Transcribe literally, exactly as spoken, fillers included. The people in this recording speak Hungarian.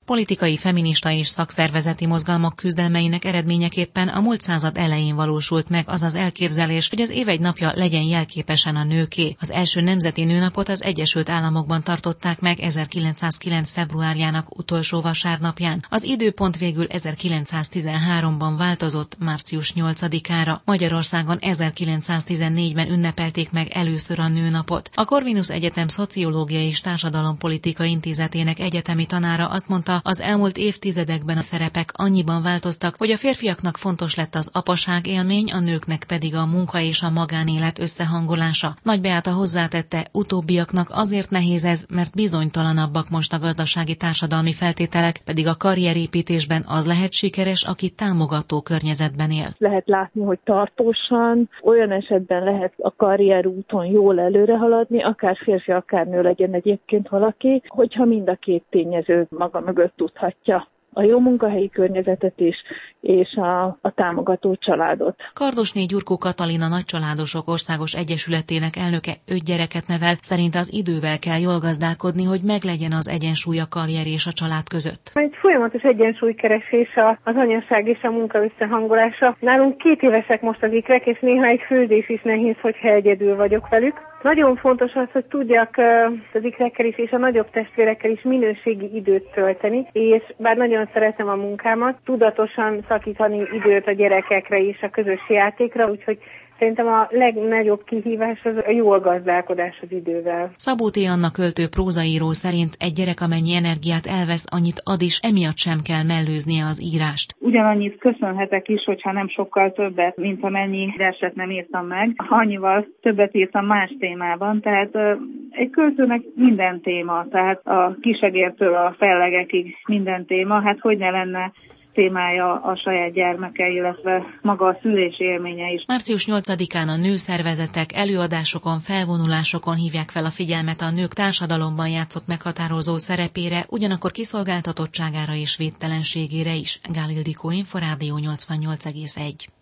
Politikai, feminista és szakszervezeti mozgalmak küzdelmeinek eredményeképpen a múlt század elején valósult meg az az elképzelés, hogy az év egy napja legyen jelképesen a nőké. Az első nemzeti nőnapot az Egyesült Államokban tartották meg ezerkilencszázkilenc. februárjának utolsó vasárnapján. Az időpont végül ezerkilencszáztizenháromban változott március nyolcadikára. Magyarországon ezerkilencszáztizennégyben ünnepelték meg először a nőnapot. A Corvinus Egyetem Szociológiai és Társadalompolitika Intézetének egyetemi tanára azt mondta, az elmúlt évtizedekben a szerepek annyiban változtak, hogy a férfiaknak fontos lett az apaság élmény, a nőknek pedig a munka és a magánélet összehangolása. Nagy Beáta hozzátette, utóbbiaknak azért nehéz ez, mert bizonytalanabbak most a gazdasági társadalmi feltételek, pedig a karrierépítésben az lehet sikeres, aki támogató környezetben él. Lehet látni, hogy tartósan, olyan esetben lehet a karrierúton jól előre haladni, akár férfi, akár nő legyen egyébként valaki, hogyha mind a két tényező maga mögött tudhatja a jó munkahelyi környezetet is, és a, a támogató családot. Kardosné Gyurkó Katalin, Nagycsaládosok Országos Egyesületének elnöke öt gyereket nevel, szerint az idővel kell jól gazdálkodni, hogy meglegyen az egyensúly a karrier és a család között. Egy folyamatos egyensúlykeresés az anyaság és a munka összehangolása. Nálunk két évesek most az ikrek, és néha egy főzés is nehéz, hogyha egyedül vagyok velük. Nagyon fontos az, hogy tudjak az ikrekkel is és a nagyobb testvérekkel is minőségi időt tölteni, és bár nagyon szeretem a munkámat, tudatosan szakítani időt a gyerekekre és a közös játékra, úgyhogy szerintem a legnagyobb kihívás az a jól gazdálkodás az idővel. Szabó T. Anna költő prózaíró szerint egy gyerek amennyi energiát elvesz, annyit ad is, emiatt sem kell mellőznie az írást. Ugyanannyit köszönhetek is, hogyha nem sokkal többet, mint amennyi verset nem írtam meg. Annyival többet írtam más témában, tehát egy költőnek minden téma, tehát a kisegértől a fellegekig minden téma, hát hogy ne lenne témája a saját gyermeke, illetve maga a szülési élménye is. március nyolcadikán a nőszervezetek előadásokon, felvonulásokon hívják fel a figyelmet a nők társadalomban játszott meghatározó szerepére, ugyanakkor kiszolgáltatottságára és védtelenségére is. Gál Ildikó, Inforádió nyolcvannyolc egész egy.